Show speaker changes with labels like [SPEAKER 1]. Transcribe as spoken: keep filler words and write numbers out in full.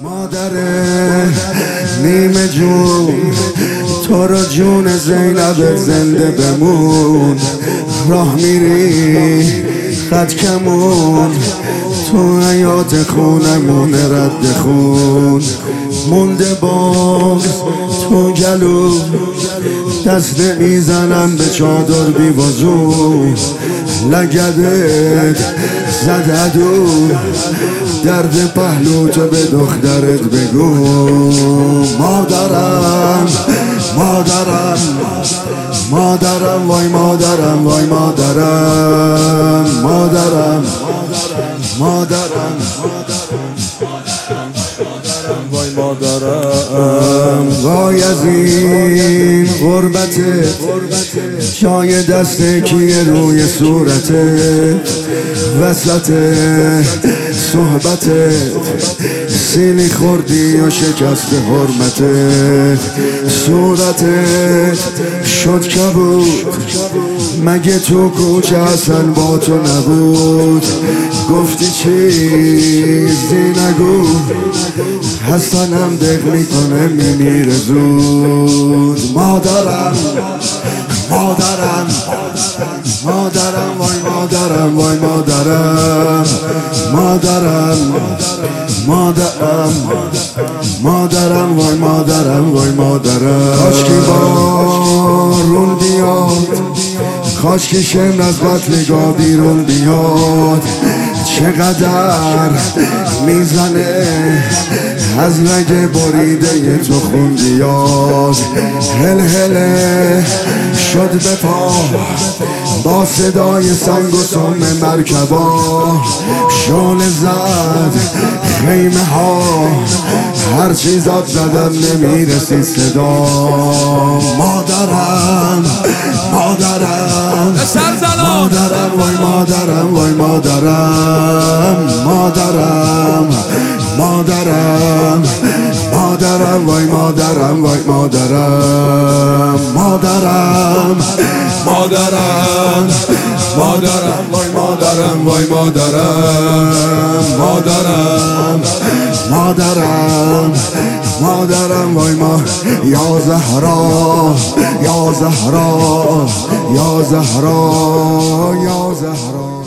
[SPEAKER 1] مادر نیمه جون، تو رو جون زینب زنده بمون. راه میری خط کمون، تو حیات خونمون رد خون. مونده باز تو گلو، دست نمیزنم به چادر بی وضو. لگدت زد عدو، درد پهلو تو به دخترت بگو. مادرم مادرم مادرم وای مادرم وای مادرم مادرم مادرم وای مادرم. وای از این غربتت، جای دست کیه روی صورتت؟ وسط صحبتت سیلی خوردی و شکست حرمتت. صورتت شد کبود، مگه تو کوچه اصلا با تو نبود؟ گفتی چیزی نگو، حسنم دق میکنه میمیره زود. مادرم مادرم مادرم وای مادرم وای مادرم مادرم مادرم مادرم وای مادرم وای مادرم. کاش که بارون بیاد، کاش که شمر از قتلگاه بیرون بیاد. چقدر میزنه از رگ بریده تو خون بیاد. هل هله شد به پا با صدای سنگ و سم مرکبا. شعله زد خیمه ها، هر چیزات زدم نمیرسی صدا. مادرم مادرم مادرم وای مادرم وای مادرم مادرم مادرم مادرم وای مادرم وای مادرم مادرم مادرم مادرم وای مادرم وای مادرم مادرم مادرم مادرم وای ما. یا زهرا یا زهرا یا زهرا یا زهرا.